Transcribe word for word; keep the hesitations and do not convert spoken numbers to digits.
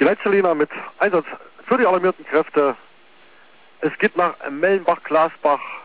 Die Leitzeliner mit Einsatz für die alarmierten Kräfte. Es geht nach Mellenbach-Glasbach.